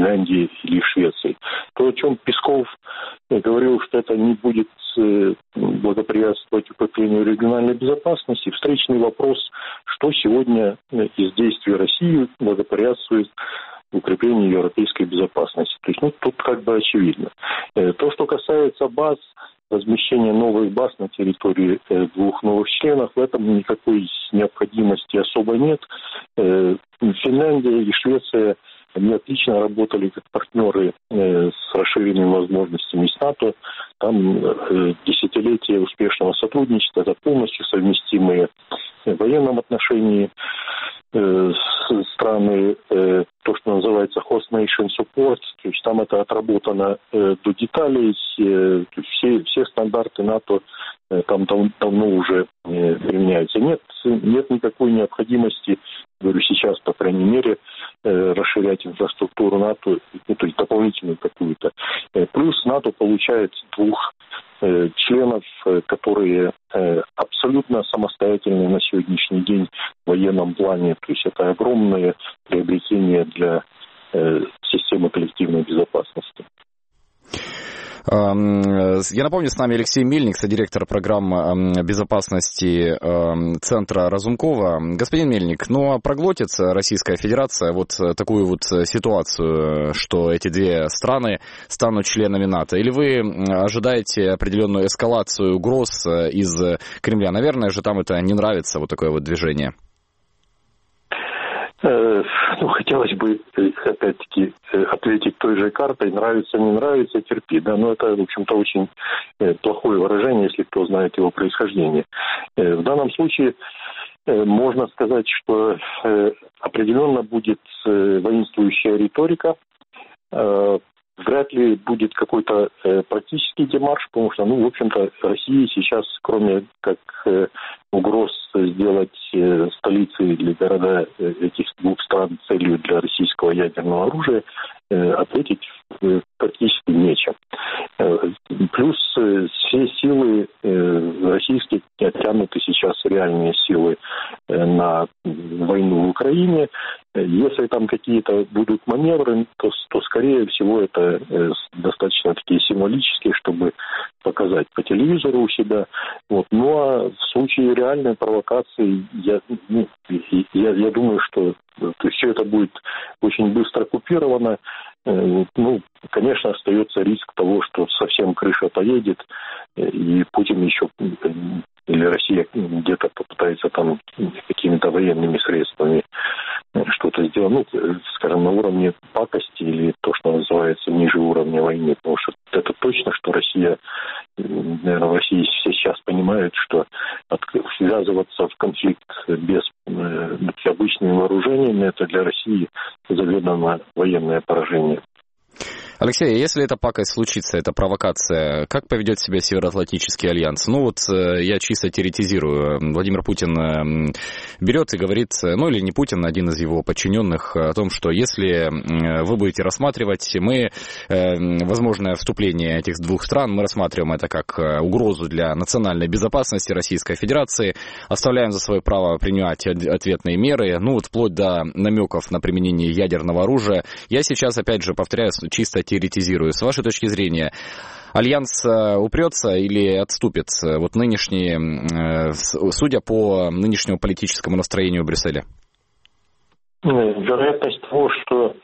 Финляндии или Швеции. То, о чем Песков говорил, что это не будет благоприятствовать укреплению региональной безопасности, встречный вопрос, что сегодня из действий России благоприятствует укреплению европейской безопасности. То есть, тут как бы очевидно. То, что касается баз, размещения новых баз на территории двух новых членов, в этом никакой необходимости особо нет. Финляндия и Швеция, они отлично работали как партнеры с расширенными возможностями с НАТО. Там десятилетия успешного сотрудничества, это полностью совместимые в военном отношении страны, то, что называется Host Nation Support, то есть там это отработано до деталей, все стандарты НАТО там давно уже применяются. Нет никакой необходимости, говорю, сейчас, по крайней мере, расширять инфраструктуру НАТО, то есть дополнительную какую-то. Плюс НАТО получает двух членов, которые абсолютно самостоятельные на сегодняшний день в военном плане. То есть это огромное приобретение для системы коллективной безопасности. Я напомню, с нами Алексей Мельник, содиректор программы безопасности Центра Разумкова. Господин Мельник, ну а проглотит Российская Федерация вот такую вот ситуацию, что эти две страны станут членами НАТО? Или вы ожидаете определенную эскалацию угроз из Кремля? Наверное же, там это не нравится, вот такое вот движение. Хотелось бы, опять-таки, ответить той же картой. Нравится, не нравится, терпи. Да, но это, в общем-то, очень плохое выражение, если кто знает его происхождение. В данном случае можно сказать, что определенно будет воинствующая риторика. Вряд ли будет какой-то практический демарш, потому что, в общем-то, России сейчас, кроме как угроз сделать столицы или города этих двух стран целью для российского ядерного оружия, ответить практически нечем. Плюс все силы российские оттянуты сейчас, реальные силы на войну в Украине. Если там какие-то будут маневры, то скорее всего это достаточно такие символические, чтобы показать по телевизору у себя. Вот. Ну а в случае реальной провокации я думаю, что все это будет очень быстро купировано. Конечно, остается риск того, что совсем крыша поедет, и Путин еще или Россия где-то попытается там какими-то военными средствами что-то сделать, скажем, на уровне пакости или то, что называется ниже уровня войны. Потому что это точно, что Россия, наверное, в России все сейчас понимают, что связываться в конфликт без обычными вооружениями, это для России заведомо военное поражение. Алексей, если эта пакость случится, эта провокация, как поведет себя Североатлантический альянс? Я чисто теоретизирую. Владимир Путин берет и говорит, или не Путин, один из его подчиненных, о том, что если вы будете рассматривать, возможное вступление этих двух стран, мы рассматриваем это как угрозу для национальной безопасности Российской Федерации, оставляем за свое право принимать ответные меры, вплоть до намеков на применение ядерного оружия. Я сейчас, опять же, повторяю, чисто теоретизирую. С вашей точки зрения, альянс упрется или отступит? Судя по нынешнему политическому настроению в Брюсселе. Вероятность того, что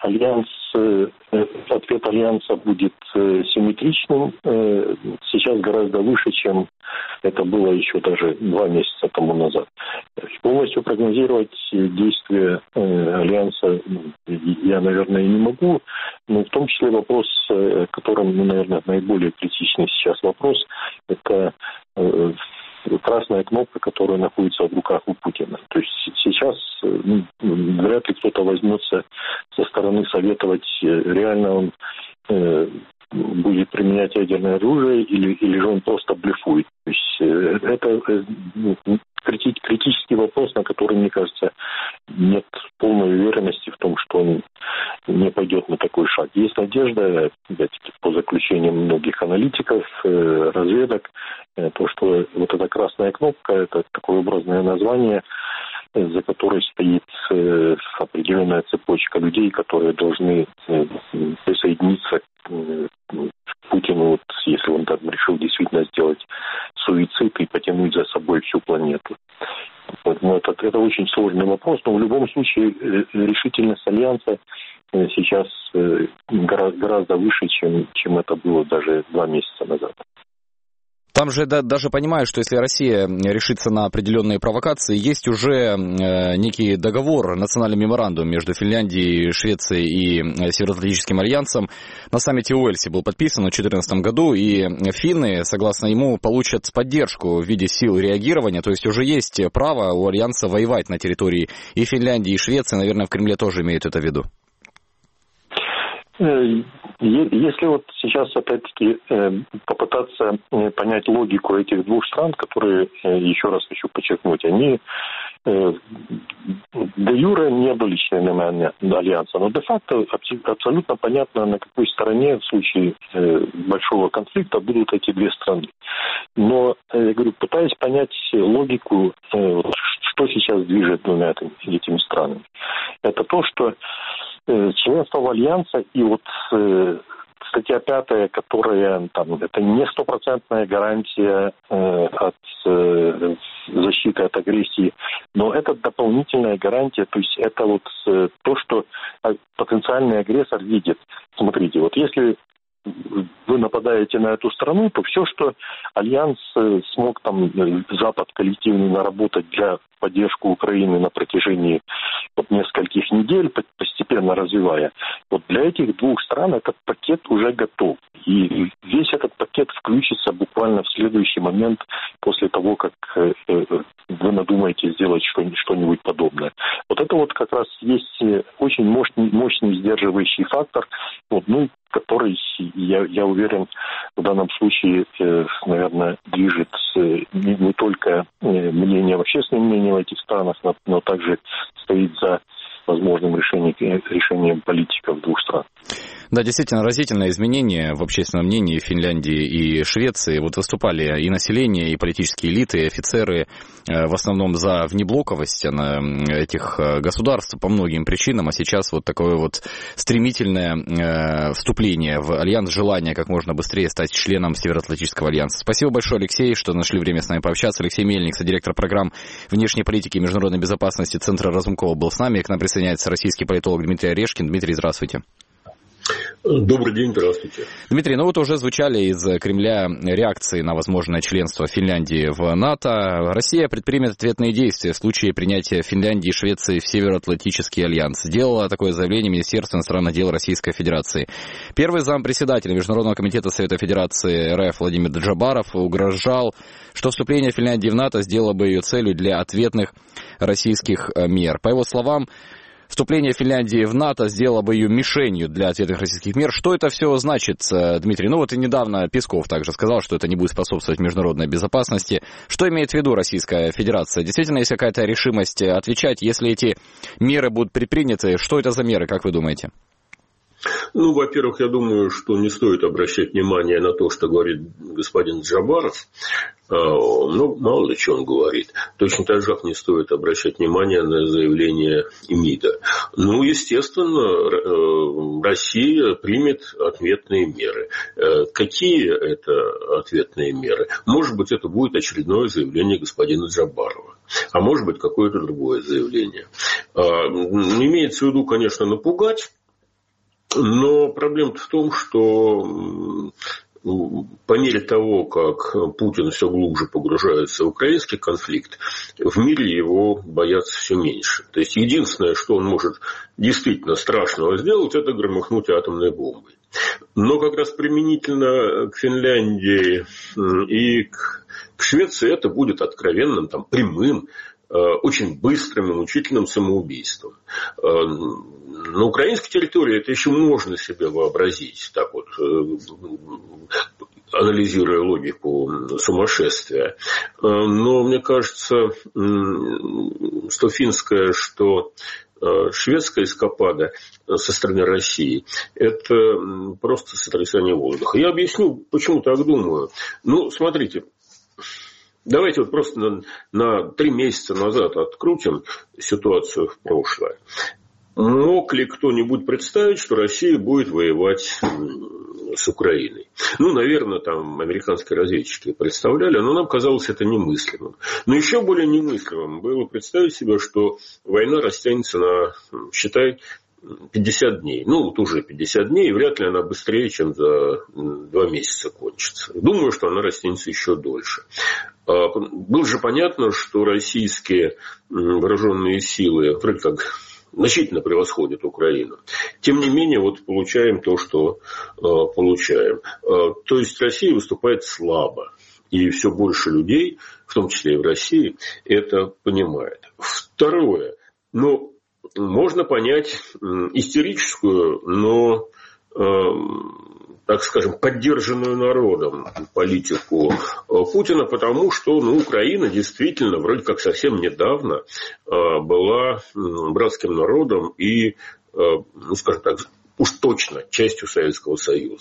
ответ альянса будет симметричным, сейчас гораздо выше, чем это было еще даже 2 месяца тому назад. Полностью прогнозировать действия альянса я, наверное, не могу, но в том числе вопрос, которым, наверное, наиболее критичный сейчас вопрос, это красная кнопка, которая находится в руках у Путина. То есть сейчас вряд ли кто-то возьмется со стороны советовать, реально он будет применять ядерное оружие или же он просто блефует. То есть это критический вопрос, на который, мне кажется, нет полной уверенности в том, что он не пойдет на такой шаг. Есть надежда, по заключениям многих аналитиков, разведок, то, что вот эта красная кнопка, это такое образное название, за которой стоит определенная цепочка людей, которые должны присоединиться к Путину, вот, если он там решил действительно сделать суицид и потянуть за собой всю планету. Вот, но это очень сложный вопрос, но в любом случае решительность Альянса сейчас гораздо выше, чем это было даже 2 месяца назад. Там же даже понимаю, что если Россия решится на определенные провокации, есть уже некий договор, национальный меморандум между Финляндией, Швецией и Североатлантическим альянсом. На саммите Уэльсе был подписан в 2014 году, и финны, согласно ему, получат поддержку в виде сил реагирования. То есть уже есть право у альянса воевать на территории и Финляндии, и Швеции. Наверное, в Кремле тоже имеют это в виду. Если вот сейчас, опять-таки, попытаться понять логику этих 2 стран, которые, еще раз хочу подчеркнуть, они де юре не были членами Альянса, но де-факто абсолютно понятно, на какой стороне в случае большого конфликта будут эти 2 страны. Но, я говорю, пытаясь понять логику, что сейчас движет 2 этими странами, это то, что членство в Альянсе и вот статья 5, которая там, это не 100% гарантия от защиты от агрессии, но это дополнительная гарантия, то есть это вот то, что потенциальный агрессор видит. Смотрите, вот если вы нападаете на эту страну, то все, что Альянс смог там Запад коллективно наработать для поддержки Украины на протяжении вот нескольких недель, постепенно развивая, вот для этих 2 стран этот пакет уже готов. И весь этот пакет включится буквально в следующий момент после того, как вы надумаете сделать что-нибудь подобное. Вот это вот как раз есть очень мощный сдерживающий фактор, вот, ну, который, я уверен, в данном случае, наверное, движет не только мнение, общественное мнение в этих странах, но также стоит за возможным решением политиков 2 стран. Да, действительно, разительное изменение в общественном мнении Финляндии и Швеции. Вот выступали и население, и политические элиты, и офицеры в основном за внеблоковость этих государств по многим причинам, а сейчас вот такое вот стремительное вступление в альянс, желание как можно быстрее стать членом Североатлантического альянса. Спасибо большое, Алексей, что нашли время с нами пообщаться. Алексей Мельник, содиректор программ внешней политики и международной безопасности Центра Разумкова, был с нами. К нам присоединяется российский политолог Дмитрий Орешкин. Дмитрий, здравствуйте. Добрый день, здравствуйте. Дмитрий, ну вот уже звучали из Кремля реакции на возможное членство Финляндии в НАТО. Россия предпримет ответные действия в случае принятия Финляндии и Швеции в Североатлантический альянс. Сделало такое заявление Министерство иностранных дел Российской Федерации. Первый зампредседателя Международного комитета Совета Федерации РФ Владимир Джабаров угрожал, что вступление Финляндии в НАТО сделало бы ее целью для ответных российских мер. По его словам, вступление Финляндии в НАТО сделало бы ее мишенью для ответных российских мер. Что это все значит, Дмитрий? Ну вот и недавно Песков также сказал, что это не будет способствовать международной безопасности. Что имеет в виду Российская Федерация? Действительно, есть какая-то решимость отвечать, если эти меры будут предприняты? Что это за меры, как вы думаете? Ну, во-первых, я думаю, что не стоит обращать внимание на то, что говорит господин Джабаров. Ну, мало ли, что он говорит. Точно так же не стоит обращать внимание на заявление МИДа. Ну, естественно, Россия примет ответные меры. Какие это ответные меры? Может быть, это будет очередное заявление господина Джабарова. А может быть, какое-то другое заявление. Имеется в виду, конечно, напугать. Но проблема-то в том, что по мере того, как Путин все глубже погружается в украинский конфликт, в мире его боятся все меньше. То есть, единственное, что он может действительно страшного сделать, это громыхнуть атомной бомбой. Но как раз применительно к Финляндии и к Швеции это будет откровенным, там, прямым, очень быстрым и мучительным самоубийством. На украинской территории это еще можно себе вообразить, так вот, анализируя логику сумасшествия. Но мне кажется, что финская, что шведская эскапада со стороны России – это просто сотрясание воздуха. Я объясню, почему так думаю. Ну, смотрите. Давайте вот просто на 3 месяца назад открутим ситуацию в прошлое. Мог ли кто-нибудь представить, что Россия будет воевать с Украиной? Ну, наверное, там американские разведчики представляли, но нам казалось это немыслимым. Но еще более немыслимым было представить себе, что война растянется на, считай, 50 дней. Ну, вот уже 50 дней, и вряд ли она быстрее, чем за 2 месяца кончится. Думаю, что она растянется еще дольше. Было же понятно, что российские вооруженные силы вроде как значительно превосходит Украину. Тем не менее, вот получаем то, что получаем. То есть Россия выступает слабо. И все больше людей, в том числе и в России, это понимает. Второе. Ну, можно понять истерическую, но, так скажем, поддержанную народом политику Путина, потому что Украина действительно вроде как совсем недавно была братским народом и, скажем так, уж точно частью Советского Союза.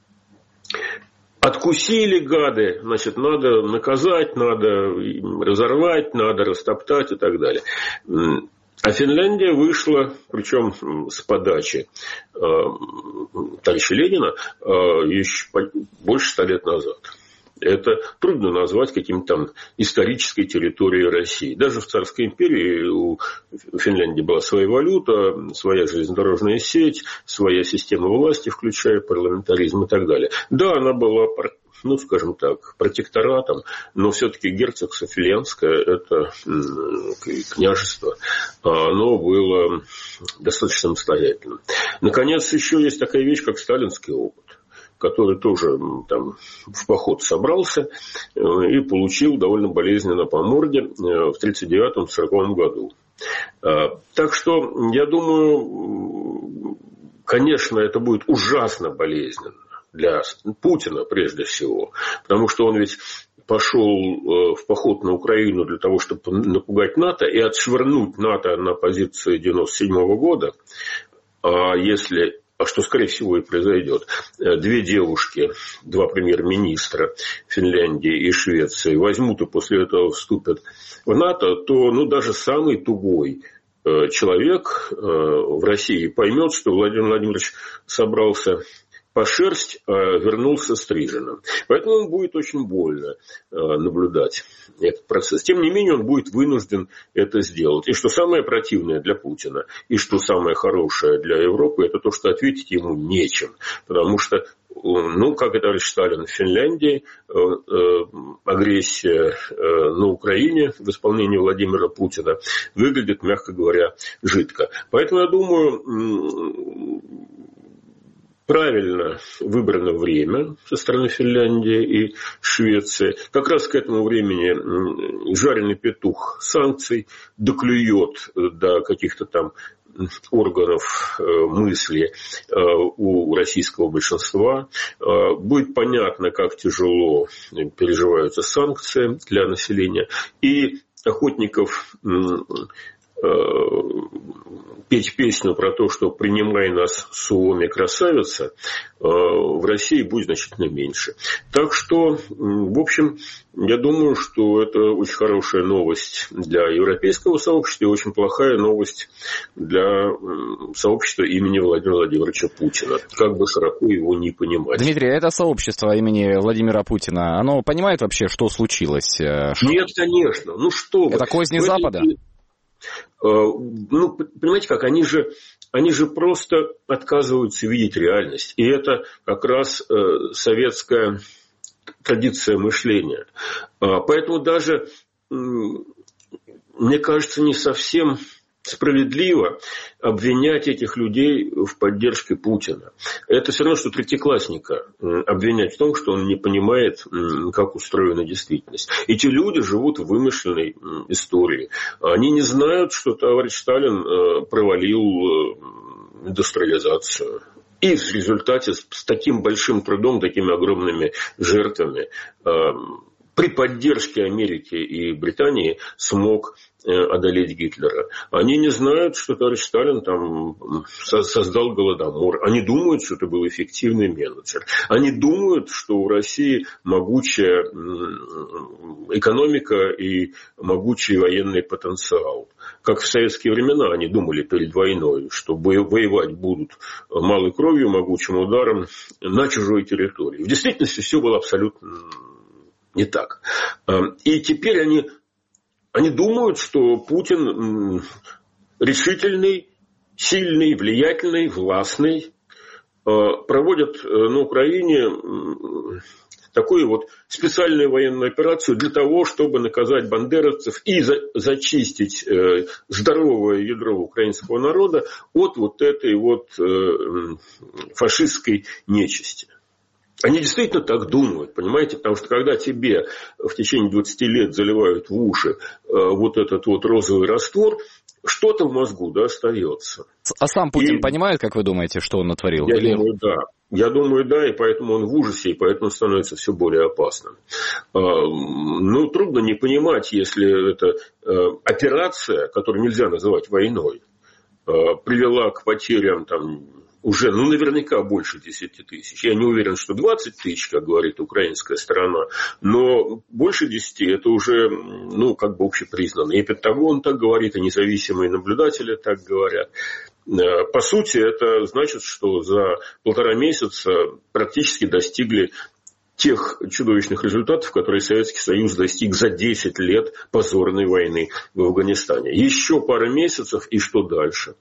Откусили гады, значит, надо наказать, надо разорвать, надо растоптать и так далее. А Финляндия вышла, причем с подачи товарища Ленина, еще больше 100 лет назад. Это трудно назвать каким-то там исторической территорией России. Даже в Царской империи у Финляндии была своя валюта, своя железнодорожная сеть, своя система власти, включая парламентаризм и так далее. Да, она была, скажем так, протекторатом, но все-таки герцогство Финляндское, это княжество, оно было достаточно самостоятельным. Наконец, еще есть такая вещь, как сталинский опыт, который тоже там в поход собрался и получил довольно болезненно по морде в 1939-1940 году. Так что, я думаю, конечно, это будет ужасно болезненно для Путина прежде всего, потому что он ведь пошел в поход на Украину для того, чтобы напугать НАТО и отшвырнуть НАТО на позиции 1997 года, что, скорее всего, и произойдет. 2 девушки, 2 премьер-министра Финляндии и Швеции возьмут и после этого вступят в НАТО, то даже самый тугой человек в России поймет, что Владимир Владимирович собрался по шерсть, вернулся стриженным. Поэтому он будет очень больно наблюдать этот процесс. Тем не менее, он будет вынужден это сделать. И что самое противное для Путина, и что самое хорошее для Европы, это то, что ответить ему нечем. Потому что, как и товарищ Сталин в Финляндии, агрессия на Украине в исполнении Владимира Путина выглядит, мягко говоря, жидко. Поэтому, я думаю, правильно выбрано время со стороны Финляндии и Швеции. Как раз к этому времени жареный петух санкций доклюет до каких-то там органов мысли у российского большинства. Будет понятно, как тяжело переживаются санкции для населения. И охотников петь песню про то, что «принимай нас, Суоми, красавица», в России будет значительно меньше. Так что, в общем, я думаю, что это очень хорошая новость для европейского сообщества и очень плохая новость для сообщества имени Владимира Владимировича Путина. Как бы широко его не понимать. Дмитрий, это сообщество имени Владимира Путина, оно понимает вообще, что случилось? Нет, конечно. Что вы. Это козни Запада? Понимаете как, они же просто отказываются видеть реальность. И это как раз советская традиция мышления. Поэтому даже, мне кажется, не совсем справедливо обвинять этих людей в поддержке Путина. Это все равно, что третьеклассника обвинять в том, что он не понимает, как устроена действительность. Эти люди живут в вымышленной истории. Они не знают, что товарищ Сталин провалил индустриализацию. И в результате с таким большим трудом, такими огромными жертвами при поддержке Америки и Британии смог одолеть Гитлера. Они не знают, что товарищ Сталин там создал Голодомор. Они думают, что это был эффективный менеджер. Они думают, что у России могучая экономика и могучий военный потенциал. Как в советские времена они думали перед войной, что воевать будут малой кровью, могучим ударом на чужой территории. В действительности все было абсолютно не так. И теперь они думают, что Путин решительный, сильный, влиятельный, властный, проводит на Украине такую вот специальную военную операцию для того, чтобы наказать бандеровцев и зачистить здоровое ядро украинского народа от вот этой вот фашистской нечисти. Они действительно так думают, понимаете? Потому что когда тебе в течение 20 лет заливают в уши вот этот вот розовый раствор, что-то в мозгу, да, остается. А сам Путин понимает, как вы думаете, что он натворил? Я думаю, да, и поэтому он в ужасе, и поэтому становится все более опасным. Ну, трудно не понимать, если эта операция, которую нельзя называть войной, привела к потерям там уже, наверняка больше 10 тысяч. Я не уверен, что 20 тысяч, как говорит украинская сторона, но больше 10 это уже, как бы общепризнанно. И Пентагон так говорит, и независимые наблюдатели так говорят. По сути, это значит, что за 1,5 месяца практически достигли тех чудовищных результатов, которые Советский Союз достиг за 10 лет позорной войны в Афганистане. Еще пара месяцев, и что дальше?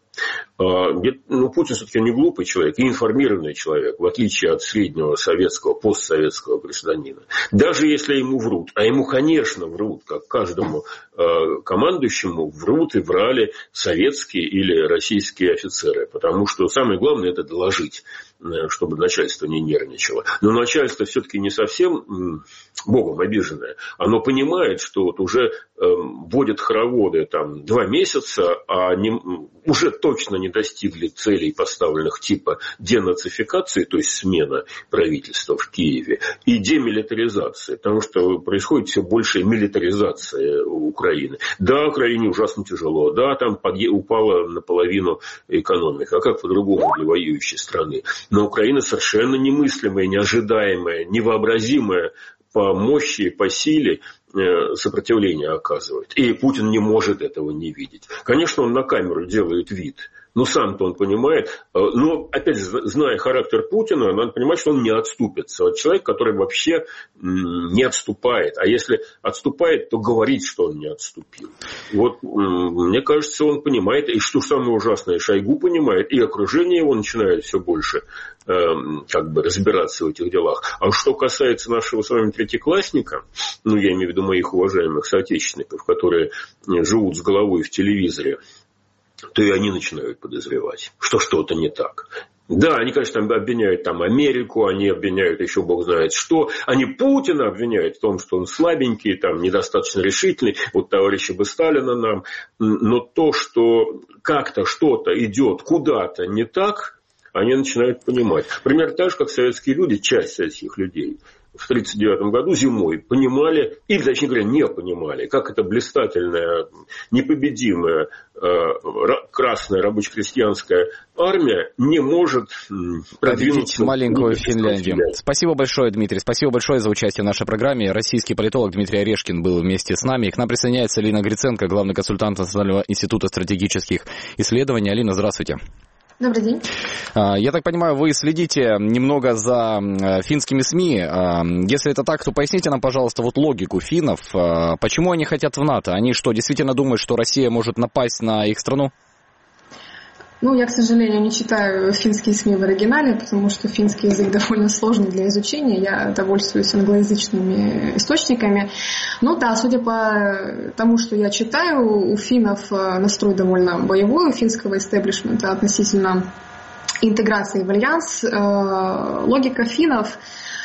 Путин все-таки не глупый человек, и информированный человек, в отличие от среднего советского, постсоветского гражданина. Даже если ему врут, а ему, конечно, врут, как каждому командующему врут и врали советские или российские офицеры, потому что самое главное – это доложить, чтобы начальство не нервничало. Но начальство все-таки не совсем богом обиженное. Оно понимает, что вот уже вводят хороводы 2 месяца, а они уже точно не достигли целей, поставленных типа денацификации, то есть смена правительства в Киеве, и демилитаризации, потому что происходит все большая милитаризация Украины. Да, Украине ужасно тяжело, да, там упала наполовину экономика, а как по-другому для воюющей страны. Но Украина совершенно немыслимая, неожидаемая, невообразимая по мощи, по силе сопротивление оказывает. И Путин не может этого не видеть. Конечно, он на камеру делает вид. Но сам-то он понимает. Но, опять же, зная характер Путина, надо понимать, что он не отступится. Вот человек, который вообще не отступает. А если отступает, то говорит, что он не отступил. Вот, мне кажется, он понимает. И что самое ужасное, Шойгу понимает. И окружение его начинает все больше разбираться в этих делах. А что касается нашего с вами третьеклассника, я имею в виду моих уважаемых соотечественников, которые живут с головой в телевизоре, то и они начинают подозревать, что что-то не так. Да, они, конечно, обвиняют Америку, они обвиняют еще бог знает что. Они Путина обвиняют в том, что он слабенький, недостаточно решительный. Вот товарищи бы Сталина нам. Но то, что как-то что-то идет куда-то не так, они начинают понимать. Примерно так же, как советские люди, часть советских людей в 1939 году зимой понимали, или, точнее говоря, не понимали, как эта блистательная, непобедимая красная рабоче-крестьянская армия не может продвинуться маленькую Финляндию. Спасибо большое, Дмитрий. Спасибо большое за участие в нашей программе. Российский политолог Дмитрий Орешкин был вместе с нами. К нам присоединяется Алина Гриценко, главный консультант Национального института стратегических исследований. Алина, здравствуйте. Добрый день. Я так понимаю, вы следите немного за финскими СМИ. Если это так, то поясните нам, пожалуйста, логику финнов. Почему они хотят в НАТО? Они что, действительно думают, что Россия может напасть на их страну? Я, к сожалению, не читаю финские СМИ в оригинале, потому что финский язык довольно сложный для изучения. Я довольствуюсь англоязычными источниками. Судя по тому, что я читаю, у финнов настрой довольно боевой, у финского истеблишмента относительно интеграции в альянс. Логика финнов...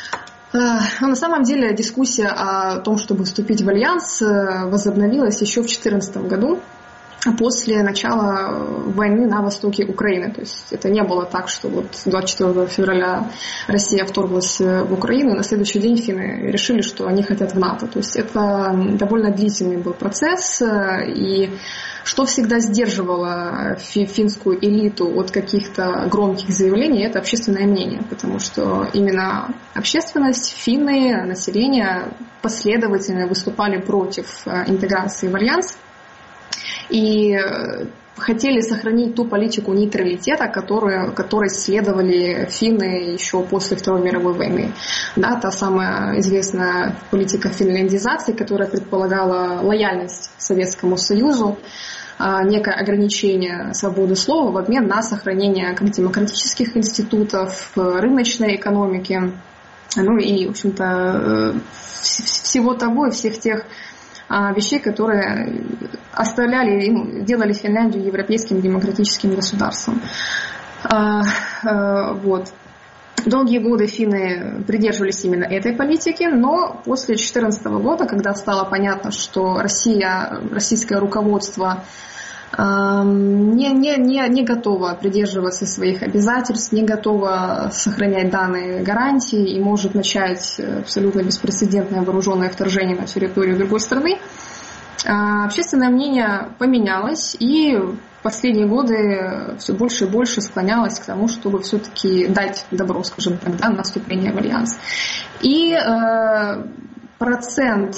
На самом деле дискуссия о том, чтобы вступить в альянс, возобновилась еще в 2014 году. после начала войны на востоке Украины. То есть это не было так, что вот 24 февраля Россия вторглась в Украину, и на следующий день финны решили, что они хотят в НАТО. То есть это довольно длительный был процесс, и что всегда сдерживало финскую элиту от каких-то громких заявлений, это общественное мнение, потому что именно общественность, финны, население последовательно выступали против интеграции в альянс и хотели сохранить ту политику нейтралитета, которой следовали финны еще после Второй мировой войны. Да, та самая известная политика финляндизации, которая предполагала лояльность Советскому Союзу, некое ограничение свободы слова в обмен на сохранение как демократических институтов, рыночной экономики, ну и, в общем-то, всего того и всех тех вещей, которые делали Финляндию европейским демократическим государством. Вот. Долгие годы финны придерживались именно этой политики, но после 2014 года, когда стало понятно, что российское руководство не готова придерживаться своих обязательств, не готова сохранять данные гарантии и может начать абсолютно беспрецедентное вооруженное вторжение на территорию другой страны, общественное мнение поменялось, и в последние годы все больше и больше склонялось к тому, чтобы все-таки дать добро, скажем так, на вступление в альянс. И процент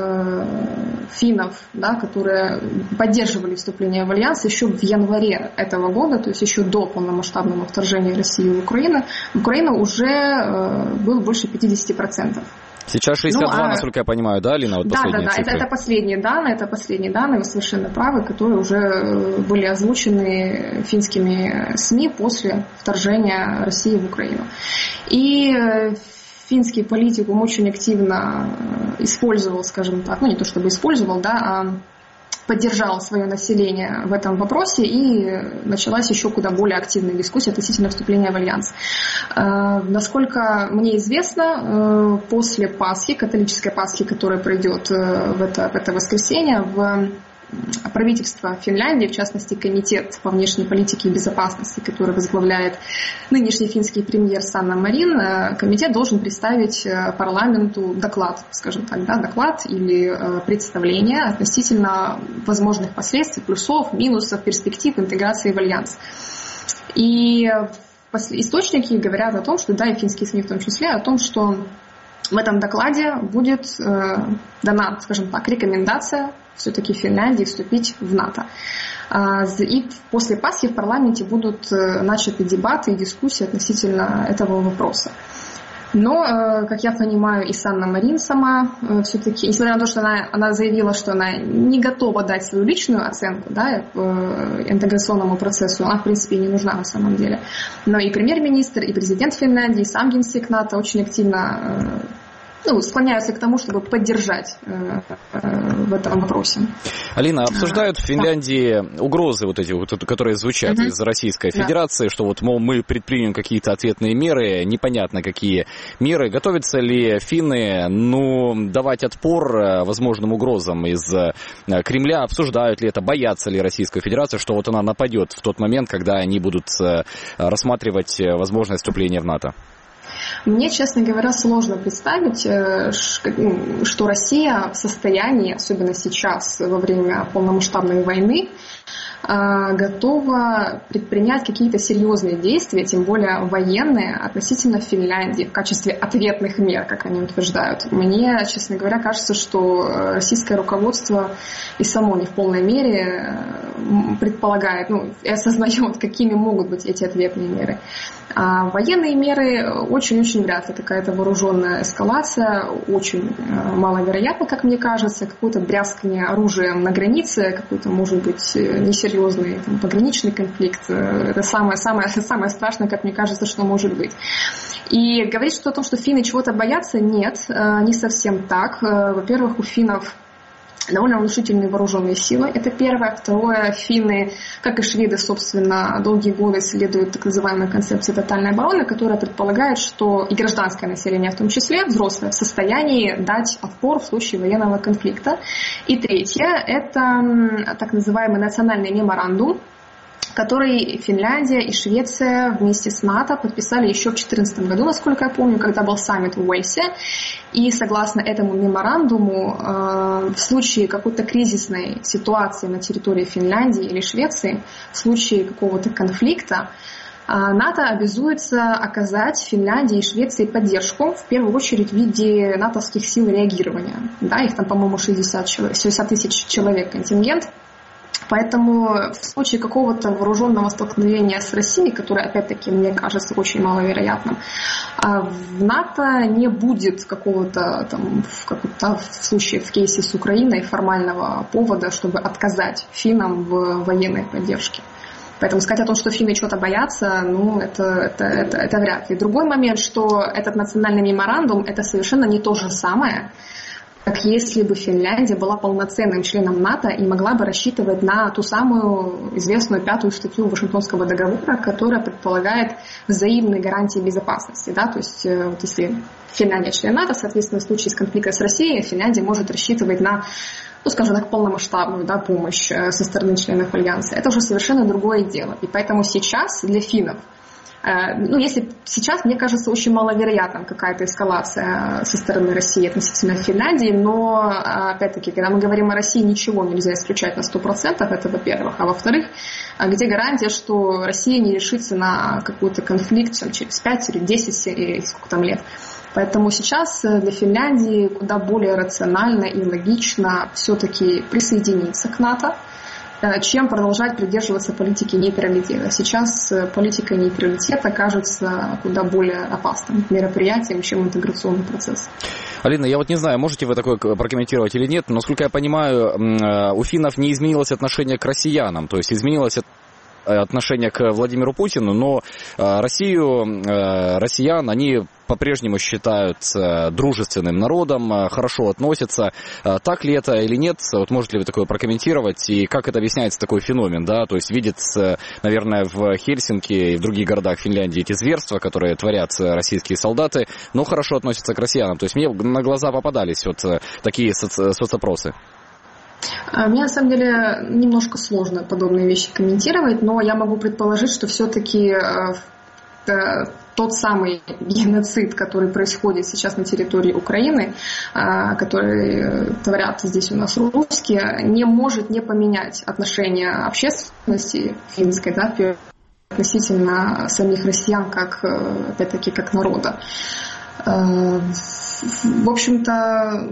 финнов, да, которые поддерживали вступление в альянс еще в январе этого года, то есть еще до полномасштабного вторжения России в Украину уже был больше 50%. Сейчас 62, насколько я понимаю, да, Алина? Вот да. Это последние данные, вы совершенно правы, которые уже были озвучены финскими СМИ после вторжения России в Украину. И финский политикум очень активно использовал, скажем так, ну не то чтобы использовал, да, а поддержал свое население в этом вопросе, и началась еще куда более активная дискуссия относительно вступления в альянс. Насколько мне известно, после Пасхи, католической Пасхи, которая пройдет в это воскресенье, в правительство Финляндии, в частности, комитет по внешней политике и безопасности, который возглавляет нынешний финский премьер Санна Марин, комитет должен представить парламенту доклад, скажем так, да, доклад или представление относительно возможных последствий, плюсов, минусов, перспектив интеграции в альянс. И источники говорят о том, что, да, и финские СМИ в том числе, о том, что в этом докладе будет дана, скажем так, рекомендация все-таки Финляндии вступить в НАТО. И после Пасхи в парламенте будут начаты дебаты и дискуссии относительно этого вопроса. Но, как я понимаю, и Санна Марин сама все-таки, несмотря на то, что она заявила, что она не готова дать свою личную оценку, да, интеграционному процессу, она, в принципе, не нужна на самом деле. Но и премьер-министр, и президент Финляндии, и сам генсек НАТО очень активно склоняются к тому, чтобы поддержать в этом вопросе. Алина, обсуждают в Финляндии угрозы вот эти, которые звучат из Российской Федерации, что вот, мол, мы предпримем какие-то ответные меры, непонятно какие меры. Готовятся ли финны, давать отпор возможным угрозам из Кремля? Обсуждают ли это? Боятся ли Российская Федерация, что вот она нападет в тот момент, когда они будут рассматривать возможное вступление в НАТО? Мне, честно говоря, сложно представить, что Россия в состоянии, особенно сейчас, во время полномасштабной войны, готова предпринять какие-то серьезные действия, тем более военные, относительно Финляндии в качестве ответных мер, как они утверждают. Мне, честно говоря, кажется, что российское руководство и само не в полной мере предполагает, и осознает, какими могут быть эти ответные меры. А военные меры очень-очень вряд ли. Какая-то вооруженная эскалация очень маловероятна, как мне кажется. Какое-то бряскание оружием на границе, какой-то, может быть, несерьезный пограничный конфликт. Это самое страшное, как мне кажется, что может быть. И говорить, что о том, что финны чего-то боятся, нет, не совсем так. Во-первых, у финнов довольно внушительные вооруженные силы. Это первое. Второе, финны, как и шведы, собственно, долгие годы следуют так называемой концепции тотальной обороны, которая предполагает, что и гражданское население, в том числе взрослое, в состоянии дать отпор в случае военного конфликта. И третье, это так называемый национальный меморандум, который Финляндия и Швеция вместе с НАТО подписали еще в 2014 году, насколько я помню, когда был саммит в Уэльсе. И согласно этому меморандуму, в случае какой-то кризисной ситуации на территории Финляндии или Швеции, в случае какого-то конфликта, НАТО обязуется оказать Финляндии и Швеции поддержку, в первую очередь в виде натовских сил реагирования. Да, их там, по-моему, 60 тысяч человек контингент. Поэтому в случае какого-то вооруженного столкновения с Россией, которое, опять-таки, мне кажется очень маловероятным, в НАТО не будет какого-то там, в случае, в кейсе с Украиной, формального повода, чтобы отказать финнам в военной поддержке. Поэтому сказать о том, что финны что-то боятся, это вряд ли. Другой момент, что этот национальный меморандум, это совершенно не то же самое, как если бы Финляндия была полноценным членом НАТО и могла бы рассчитывать на ту самую известную 5-ю статью Вашингтонского договора, которая предполагает взаимные гарантии безопасности. Да? То есть, вот если Финляндия член НАТО, соответственно, в случае конфликта с Россией, Финляндия может рассчитывать на, скажем так, полномасштабную помощь со стороны членов Альянса. Это уже совершенно другое дело. И поэтому сейчас для финнов, если сейчас, мне кажется, очень маловероятна какая-то эскалация со стороны России относительно Финляндии, но, опять-таки, когда мы говорим о России, ничего нельзя исключать на 100%, это во-первых. А во-вторых, где гарантия, что Россия не решится на какой-то конфликт через 5 или 10 или сколько там лет. Поэтому сейчас для Финляндии куда более рационально и логично все-таки присоединиться к НАТО, чем продолжать придерживаться политики нейтралитета. Сейчас политика нейтралитета кажется куда более опасным мероприятием, чем интеграционный процесс. Алина, я вот не знаю, можете вы такое прокомментировать или нет, но, насколько я понимаю, у финнов не изменилось отношение к россиянам, то есть изменилось отношение к Владимиру Путину, но россиян, они по-прежнему считают дружественным народом, хорошо относятся. Так ли это или нет? Вот можете ли вы такое прокомментировать? И как это объясняется такой феномен? Да? То есть видят, наверное, в Хельсинки и в других городах Финляндии эти зверства, которые творят российские солдаты, но хорошо относятся к россиянам. То есть мне на глаза попадались вот такие соцопросы. Мне, на самом деле, немножко сложно подобные вещи комментировать, но я могу предположить, что все-таки тот самый геноцид, который происходит сейчас на территории Украины, который творят здесь у нас русские, не может не поменять отношение общественности финской, да, относительно самих россиян, как, опять-таки, как народа. В общем-то,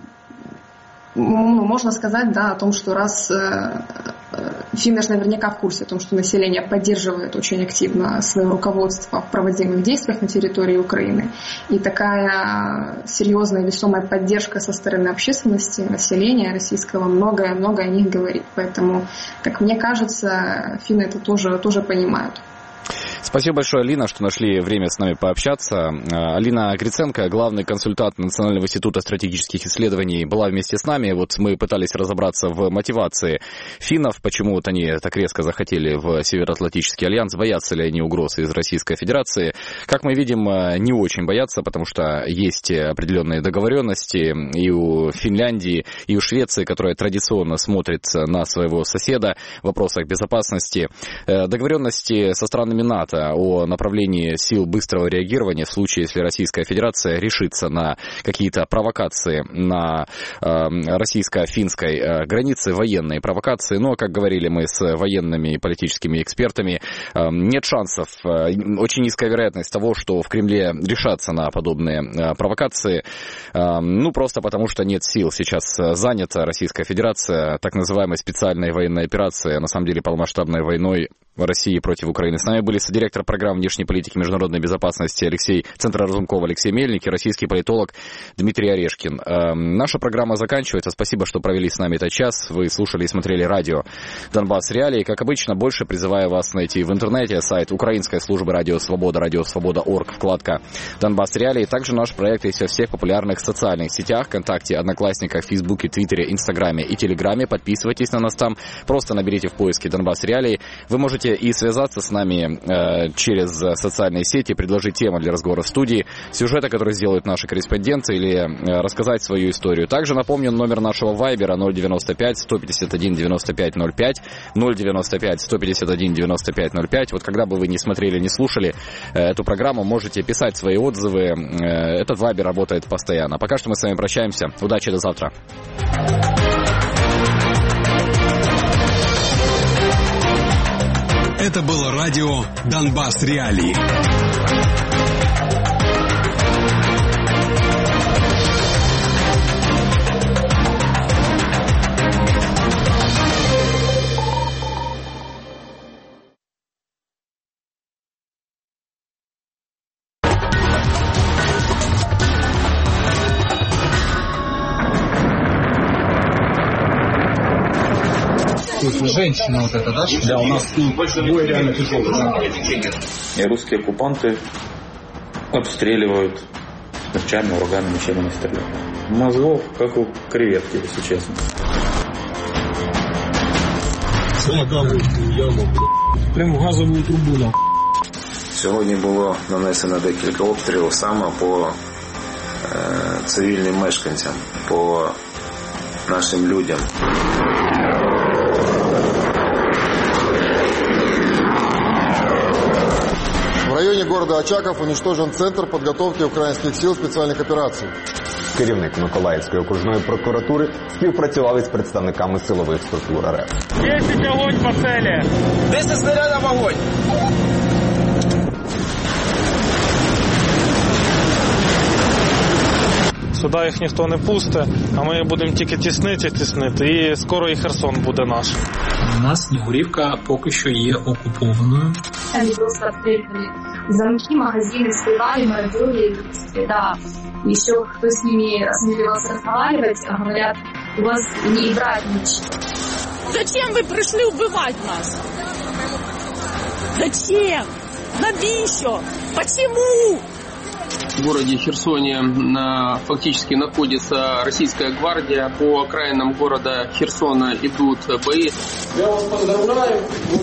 можно сказать, да, о том, что раз финны же наверняка в курсе о том, что население поддерживает очень активно свое руководство в проводимых действиях на территории Украины, и такая серьезная весомая поддержка со стороны общественности, населения российского многое о них говорит. Поэтому, как мне кажется, финны это тоже понимают. Спасибо большое, Алина, что нашли время с нами пообщаться. Алина Гриценко, главный консультант Национального института стратегических исследований, была вместе с нами. Вот мы пытались разобраться в мотивации финнов, почему вот они так резко захотели в Североатлантический альянс, боятся ли они угрозы из Российской Федерации. Как мы видим, не очень боятся, потому что есть определенные договоренности и у Финляндии, и у Швеции, которая традиционно смотрит на своего соседа в вопросах безопасности. Договоренности со странами НАТО о направлении сил быстрого реагирования в случае, если Российская Федерация решится на какие-то провокации на российско-финской границе, военные провокации. Но, как говорили мы с военными и политическими экспертами, нет шансов, очень низкая вероятность того, что в Кремле решатся на подобные провокации, просто потому что нет сил. Сейчас занята Российская Федерация так называемой специальной военной операцией, на самом деле полномасштабной войной России против Украины. С нами были содиректор программы внешней политики и международной безопасности Центра Разумкова Алексей Мельник и российский политолог Дмитрий Орешкин. Наша программа заканчивается. Спасибо, что провели с нами этот час. Вы слушали и смотрели радио «Донбасс Реалии». Как обычно, больше призываю вас найти в интернете сайт Украинской службы Радио Свобода, радиосвобода.орг, вкладка «Донбасс Реалии». Также наш проект есть во всех популярных социальных сетях: ВКонтакте, Одноклассниках, Фейсбуке, Твиттере, Инстаграме и Телеграме. Подписывайтесь на нас там. Просто наберите в поиске «Донбасс Реалии». Вы можете и связаться с нами через социальные сети, предложить темы для разговора в студии, сюжеты, которые сделают наши корреспонденты, или рассказать свою историю. Также напомню номер нашего вайбера 095 151 95 05, 095 151 95 05. Вот когда бы вы не смотрели, не слушали эту программу, можете писать свои отзывы. Этот вайбер работает постоянно. Пока что мы с вами прощаемся. Удачи, до завтра. Это было радио «Донбасс Реалии». Женщина вот эта, да? Да, у нас бой реально тяжелый. И русские оккупанты обстреливают смерчами, ураганами, чем они стреляют. Мозгов, как у креветки, если честно. Прям в газову трубу, да. Сьогодні було нанесено декілька обстрілів саме по цивільним мешканцям, по нашим людям. В районе города Очаков уничтожен Центр подготовки украинских сил специальных операций. Керівник Миколаївської окружної прокуратури співпрацював із представниками силових структур РФ. 10 огонь по цели! 10 снарядов огонь! Сюди їх ніхто не пусте, а ми будемо тільки тіснити, і скоро і Херсон буде наш. У нас Снігурівка поки що є окупованою. Они просто обстреливали замки, магазины, скрывали, мародерили, да. Еще кто с ними осмеливался разговаривать, говорят, у вас не играет ничего. Зачем вы пришли убивать нас? Зачем? Навіщо? Почему? В городе Херсоне фактически находится российская гвардия. По окраинам города Херсона идут бои. Я вас поздравляю.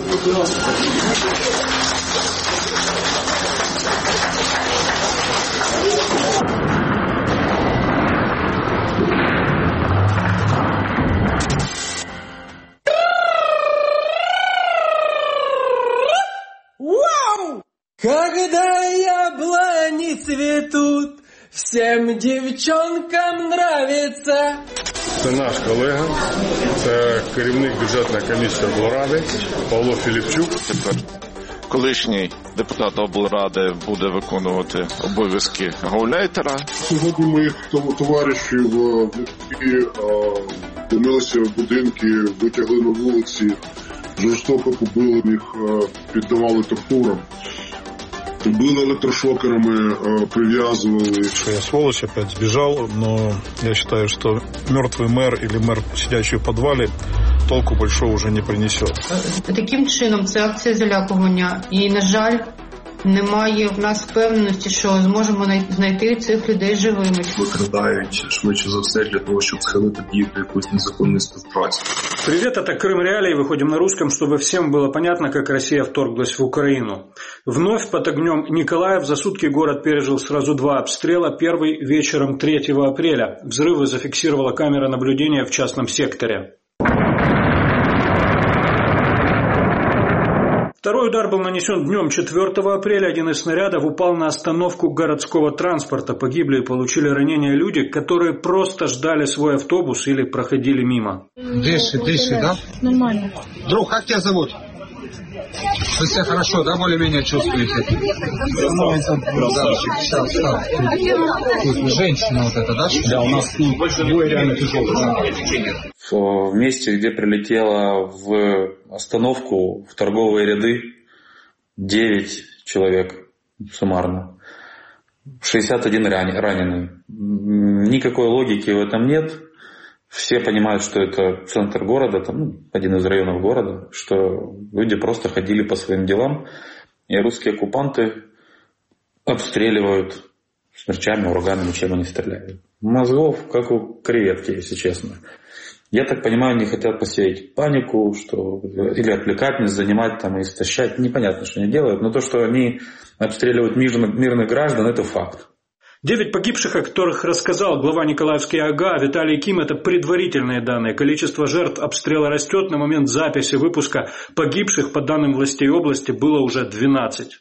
Когда яблони цветут, всем девчонкам нравится. Це наш колега, це керівник бюджетної комісії облради Павло Філіпчук. Тепер колишній депутат облради буде виконувати обов'язки гауляйтера. Сьогодні моїх товаришів помилися в будинки, витягли на вулиці, жорстоко побили їх, піддавали тортурам. Били электрошокерами, привязывали. Я сволочь опять сбежал, но я считаю, что мертвый мэр или мэр, сидящий в подвале, толку большого уже не принесет. Таким чином, це акція залякування. І, на жаль, немає в нас впевненості, що зможемо знайти цих людей живими. Викрадають швидше за все для того, щоб схилити дію до якоїсь незаконної співпраці. Привет, это Крым Реалии. Выходим на русском, чтобы всем было понятно, как Россия вторглась в Украину. Вновь под огнем Николаев. За сутки город пережил сразу 2 обстрела. Первый вечером 3 апреля. Взрывы зафиксировала камера наблюдения в частном секторе. Второй удар был нанесен днем 4 апреля. Один из снарядов упал на остановку городского транспорта. Погибли и получили ранения люди, которые просто ждали свой автобус или проходили мимо. Дыши, да? Нормально. Друг, как тебя зовут? Вы себя хорошо, да, более-менее чувствуете? Женщина вот эта, да? Да, у нас бой реально тяжелый. В месте, где прилетело в остановку в торговые ряды, 9 человек суммарно, 61 раненый. Никакой логики в этом нет. Все понимают, что это центр города, там, один из районов города, что люди просто ходили по своим делам, и русские оккупанты обстреливают смерчами, ураганами, чем они стреляют. Мозгов, как у креветки, если честно. Я так понимаю, они хотят посеять панику, что или отвлекать, занимать там, и истощать. Непонятно, что они делают, но то, что они обстреливают мирных граждан, это факт. 9 погибших, о которых рассказал глава Николаевской ОГА Виталий Ким, это предварительные данные. Количество жертв обстрела растет. На момент записи выпуска погибших, по данным властей области, было уже 12.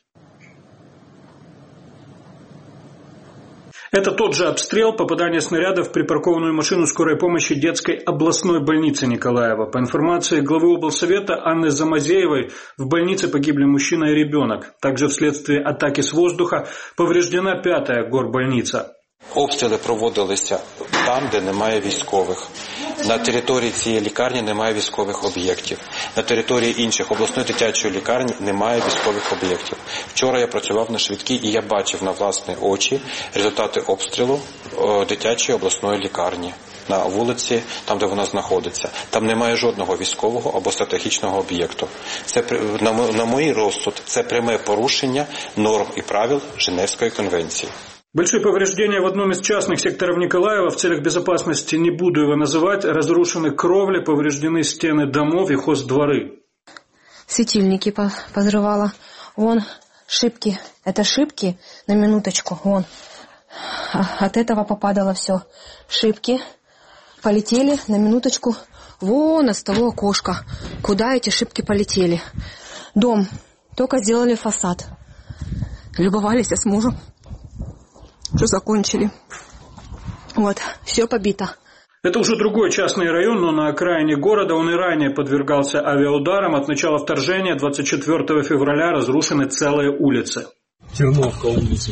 Это тот же обстрел, попадание снаряда в припаркованную машину скорой помощи детской областной больницы Николаева. По информации главы облсовета Анны Замазеевой, в больнице погибли мужчина и ребенок. Также вследствие атаки с воздуха повреждена 5-я горбольниця. Обстріли проводилися там, де немає військових. На території цієї лікарні немає військових об'єктів. На території інших обласної дитячої лікарні немає військових об'єктів. Вчора я працював на швидкій і я бачив на власні очі результати обстрілу дитячої обласної лікарні. На вулиці, там де вона знаходиться. Там немає жодного військового або стратегічного об'єкту. Це, на мій розсуд, це пряме порушення норм і правил Женевської конвенції. Большие повреждения в одном из частных секторов Николаева. В целях безопасности не буду его называть. Разрушены кровли, повреждены стены домов и хоздворы. Светильники позрывало. Вон шибки. Это шибки, на минуточку. Вон. От этого попадало все. Шибки полетели на минуточку. Вон от того окошко. Куда эти шибки полетели? Дом. Только сделали фасад. Любовались с мужем. Что закончили. Вот, все побито. Это уже другой частный район, но на окраине города. Он и ранее подвергался авиаударам. От начала вторжения 24 февраля разрушены целые улицы. Терновка улица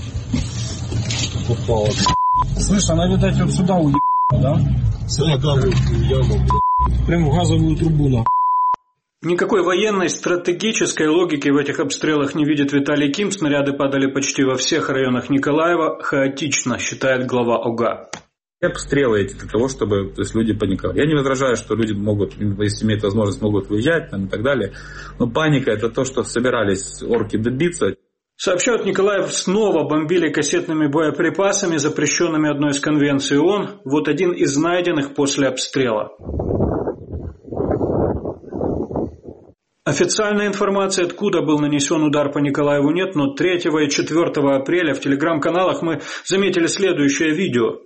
попала. Слышь, она, видать, вот сюда уехала, да? Да, яму, прям в газовую трубу, нахуй. Никакой военной стратегической логики в этих обстрелах не видит Виталий Ким. Снаряды падали почти во всех районах Николаева. Хаотично, считает глава ОГА. Обстрелы эти для того, чтобы люди паниковали. Я не возражаю, что люди могут, если имеют возможность, могут выезжать там, и так далее. Но паника – это то, что собирались орки добиться. Сообщают, Николаев снова бомбили кассетными боеприпасами, запрещенными одной из конвенций ООН. Вот один из найденных после обстрела. Официальной информации, откуда был нанесен удар по Николаеву, нет, но 3 и 4 апреля в телеграм-каналах мы заметили следующее видео.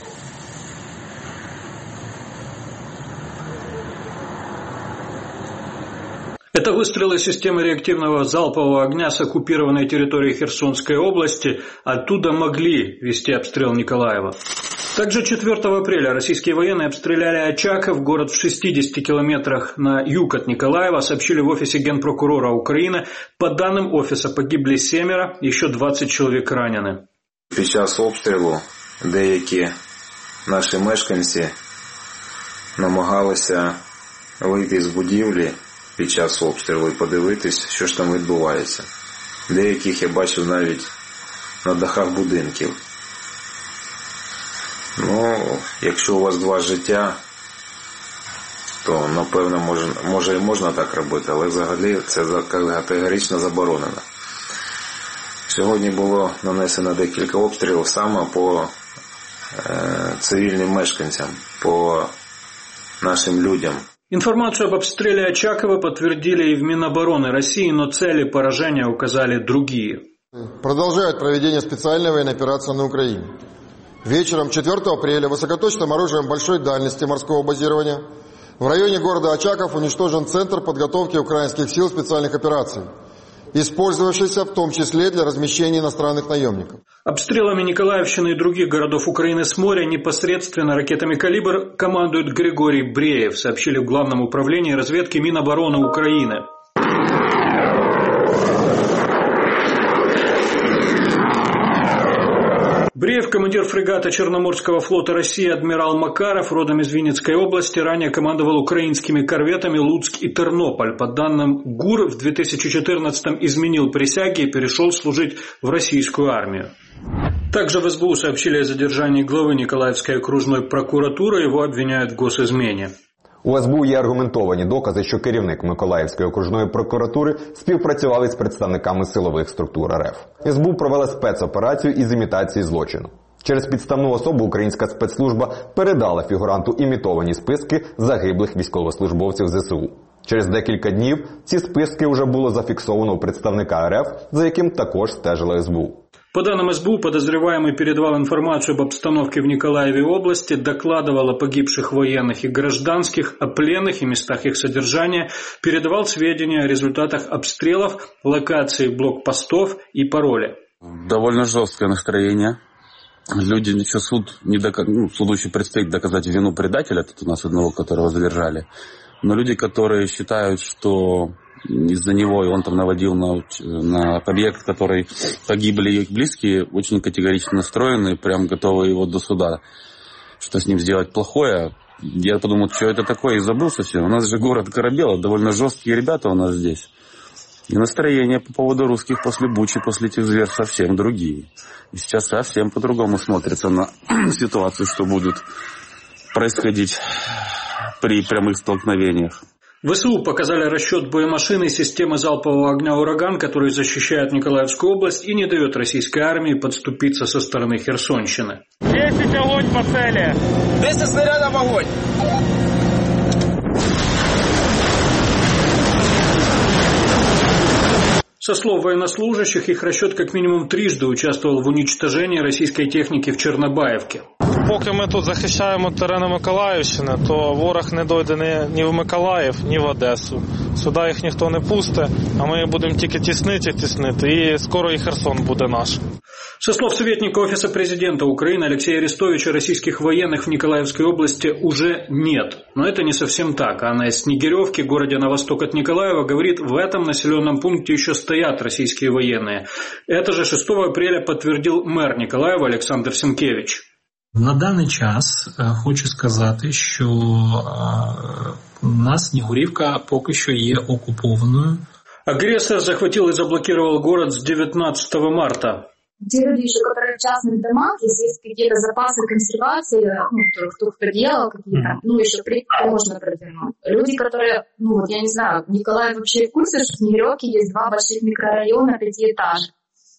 Это выстрелы системы реактивного залпового огня с оккупированной территории Херсонской области. Оттуда могли вести обстрел Николаева. Также 4 апреля российские военные обстреляли Очаков, город в 60 километрах на юг от Николаева, сообщили в офисе Генпрокурора Украины. По данным офиса погибли 7, еще 20 человек ранены. Під час обстрілу деякі наші мешканці намагалися вийти з будівлі під час обстрілу і подивитись, що ж там відбувається. Деяких я бачив навіть на дахах будинків. Ну, якщо у вас 2 життя, то, напевно, може і можна так робити, але взагалі це категорично заборонено. Сьогодні було нанесено декілька обстрілів саме по цивільним мешканцям, по нашим людям. Информацию об обстреле Очакова подтвердили и в Минобороны России, но цели поражения указали другие. Продолжают проведение специальной военной операции на Украине. Вечером 4 апреля высокоточным оружием большой дальности морского базирования в районе города Очаков уничтожен Центр подготовки украинских сил специальных операций, использовавшийся в том числе для размещения иностранных наемников. Обстрелами Николаевщины и других городов Украины с моря непосредственно ракетами «Калибр» командует Григорий Бреев, сообщили в Главном управлении разведки Минобороны Украины. Бреев, командир фрегата Черноморского флота России адмирал Макаров, родом из Винницкой области, ранее командовал украинскими корветами «Луцк» и «Тернополь». По данным ГУР, в 2014-м изменил присяги и перешел служить в российскую армию. Также в СБУ сообщили о задержании главы Николаевской окружной прокуратуры, его обвиняют в госизмене. У СБУ є аргументовані докази, що керівник Миколаївської окружної прокуратури співпрацював із представниками силових структур РФ. СБУ провела спецоперацію із імітації злочину. Через підставну особу українська спецслужба передала фігуранту імітовані списки загиблих військовослужбовців ЗСУ. Через декілька днів ці списки вже було зафіксовано у представника РФ, за яким також стежила СБУ. По данным СБУ, подозреваемый передавал информацию об обстановке в Николаеве области, докладывал о погибших военных и гражданских, о пленных и местах их содержания, передавал сведения о результатах обстрелов, локации блокпостов и пароли. Довольно жесткое настроение. Люди, еще суду еще предстоит доказать вину предателя, тут у нас одного, которого задержали. Но люди, которые считают, что из-за него и он там наводил на объект, в который погибли их близкие, очень категорично настроены, прям готовы его до суда, что с ним сделать плохое. Я подумал, что это такое, и забыл совсем. У нас же город Корабелов, довольно жесткие ребята у нас здесь. И настроение по поводу русских после Бучи, после этих зверств совсем другие. И сейчас совсем по-другому смотрится на ситуацию, что будет происходить при прямых столкновениях. ВСУ показали расчет боемашины системы залпового огня «Ураган», который защищает Николаевскую область и не дает российской армии подступиться со стороны Херсонщины. 10 огонь по цели. 10 снарядов огонь. Со слов военнослужащих, их расчет как минимум трижды участвовал в уничтожении российской техники в Чернобаевке. Поки ми тут захищаємо терени Миколаївщини, то ворог не дойде ні в Миколаїв, ні в Одесу. Сюди їх ніхто не пустить, а ми будемо тільки тіснити, і скоро і Херсон буде наш. Со слов советника Офиса президента Украины Алексея Арестовича, российских военных в Николаевской области уже нет. Но это не совсем так. Анна из Снегиревки, городе на восток от Николаева, говорит, в этом населенном пункте еще стоят российские военные. Это же 6 апреля подтвердил мэр Николаева Олександр Сенкевич. На даний час хочу сказати, що у нас Снігурівка поки що є окупованою. Агрессор захватил и заблокировал город с 19 марта. Те люди еще, которые в частных домах, если есть какие-то запасы консервации, кто делал какие-то, еще можно продвинуть. Люди, которые, я не знаю, Николаев вообще в курсе, что в Снегиревке есть 2 больших микрорайона 5-этажных.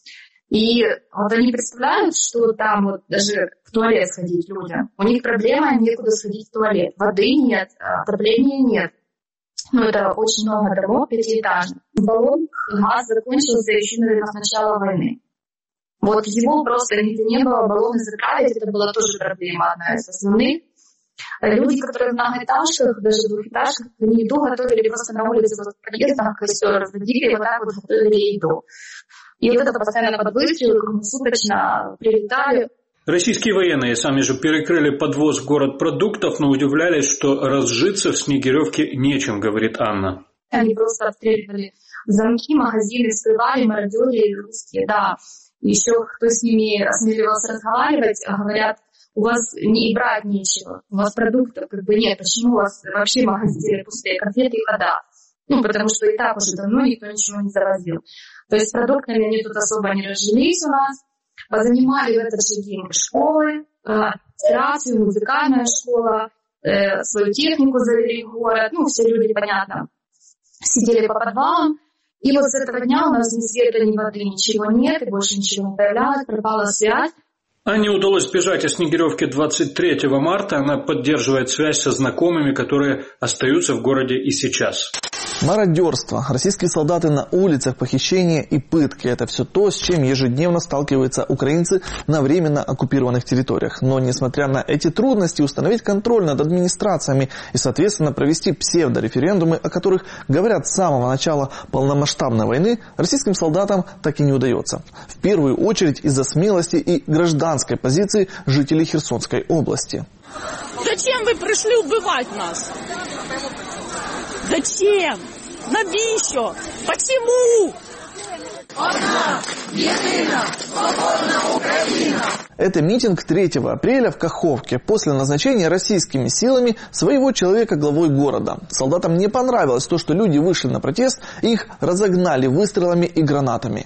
И вот они представляют, что там вот даже в туалет сходить людям. У них проблема, некуда сходить в туалет. Воды нет, отопления нет. Это очень много домов 5-этажных. Баллон газ закончился еще, наверное, с начала войны. Вот его просто нигде не было, баллоны заправить, это была тоже проблема, одна из основных. Люди, которые в многоэтажках, даже в 2-этажках, они еду готовили просто на улице, вот в подъездах костер разводили, вот так вот готовили еду. И вот это постоянно под выстрелы, круглосуточно прилетали. Российские военные сами же перекрыли подвоз в город продуктов, но удивлялись, что разжиться в Снегиревке нечем, говорит Анна. Они просто обстреливали замки, магазины, скрывали, мародерили русские, да. Еще кто с ними осмеливался разговаривать, говорят, у вас и брать нечего, у вас продуктов нет, почему у вас вообще магазины пустые, конфеты и вода? Потому что и так уже давно никто ничего не завозил. То есть продуктами они тут особо не разжились у нас. Позанимали в этот же день школы, театры, музыкальная школа, свою технику завели в город. Все люди, понятно, сидели по подвалам. И вот с этого дня у нас ни света, ни воды, ничего нет, и больше ничего не появлялось, пропала связь. Анне удалось сбежать из Снегиревки 23 марта. Она поддерживает связь со знакомыми, которые остаются в городе и сейчас. Мародерство, российские солдаты на улицах, похищения и пытки – это все то, с чем ежедневно сталкиваются украинцы на временно оккупированных территориях. Но, несмотря на эти трудности, установить контроль над администрациями и, соответственно, провести псевдореферендумы, о которых говорят с самого начала полномасштабной войны, российским солдатам так и не удается. В первую очередь из-за смелости и гражданской позиции жителей Херсонской области. Зачем вы пришли убивать нас? Зачем? Навіщо? Почему? Одна, єдина, свободна Україна. Это митинг 3 апреля в Каховке после назначения российскими силами своего человека главой города. Солдатам не понравилось то, что люди вышли на протест и их разогнали выстрелами и гранатами.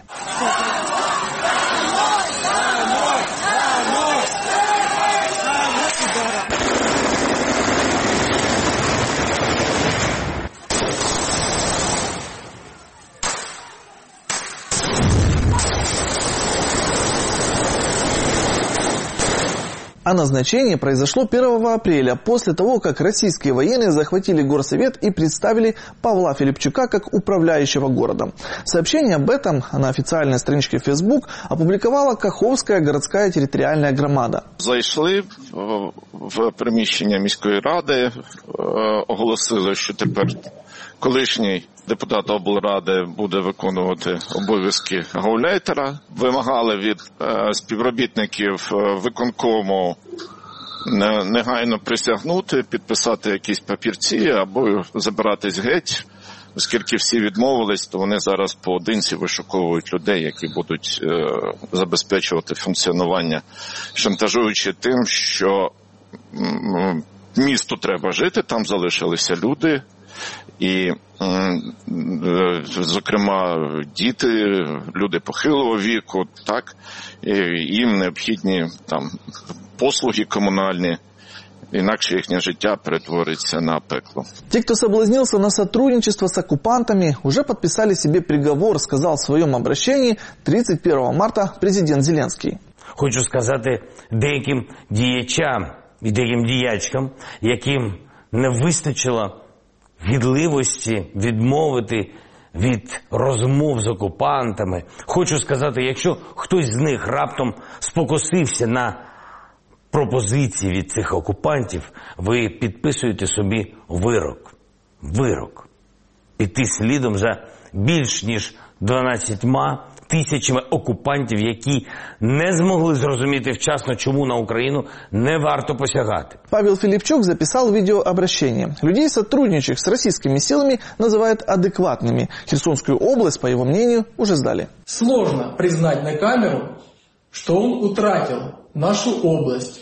А назначение произошло 1 апреля, после того, как российские военные захватили горсовет и представили Павла Филипчука как управляющего городом. Сообщение об этом на официальной страничке Facebook опубликовала Каховская городская територіальна громада. Зайшли в приміщення міської ради, оголосили, що тепер колишній депутат облради буде виконувати обов'язки гауляйтера. Вимагали від співробітників виконкому негайно присягнути, підписати якісь папірці або забиратись геть. Оскільки всі відмовились, то вони зараз поодинці вишуковують людей, які будуть забезпечувати функціонування, шантажуючи тим, що місту треба жити, там залишилися люди. І, зокрема, діти, люди похилого віку, так, їм необхідні там послуги комунальні, иначе их життя притворится на пекло. Те, кто соблазнился на сотрудничество с оккупантами, уже подписали себе приговор, сказал в своем обращении 31 марта президент Зеленский. Хочу сказати деяким діячам і деяким діячкам, яким не вистачило гідливості відмовити від розмов з окупантами. Хочу сказати, якщо хтось з них раптом спокусився на пропозиції від цих окупантів, ви підписуєте собі вирок. Вирок. Піти слідом за більш ніж 12 тисячами окупантів, які не змогли зрозуміти вчасно, чому на Україну не варто посягати. Павел Филипчук записал видеообращение. Людей, сотрудничающих с российскими силами, называют адекватными. Херсонскую область, по его мнению, уже сдали. Сложно признать на камеру, что он утратил нашу область.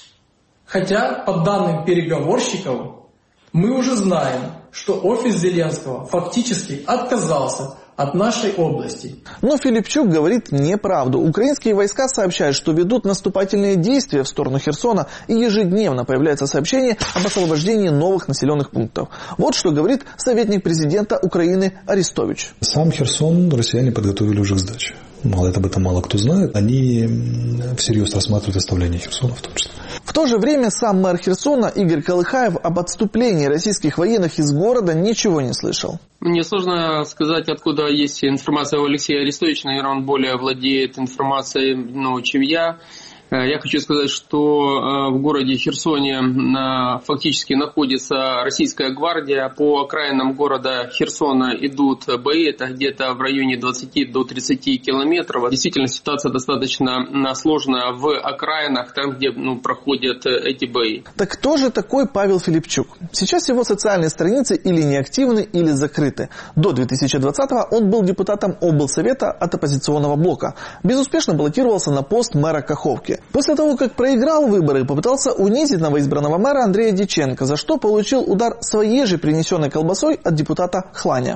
Хотя, по данным переговорщиков, мы уже знаем, что офис Зеленского фактически отказался от нашей области. Но Филипчук говорит неправду. Украинские войска сообщают, что ведут наступательные действия в сторону Херсона, и ежедневно появляется сообщение об освобождении новых населенных пунктов. Вот что говорит советник президента Украины Арестович. Сам Херсон россияне подготовили уже к сдаче. Об этом мало кто знает. Они всерьез рассматривают оставление Херсона в том числе. В то же время сам мэр Херсона Игорь Колыхаев об отступлении российских военных из города ничего не слышал. Мне сложно сказать, откуда есть информация у Алексея Арестовича. Наверное, он более владеет информацией, чем я. Я хочу сказать, что в городе Херсоне фактически находится российская гвардия. По окраинам города Херсона идут бои, это где-то в районе 20 до 30 километров. Действительно, ситуация достаточно сложная в окраинах, там, где проходят эти бои. Так кто же такой Павел Филипчук? Сейчас его социальные страницы или неактивны, или закрыты. До 2020-го он был депутатом облсовета от оппозиционного блока. Безуспешно баллотировался на пост мэра Каховки. После того, как проиграл выборы, попытался унизить новоизбранного мэра Андрея Диченко, за что получил удар своей же принесенной колбасой от депутата Хланя.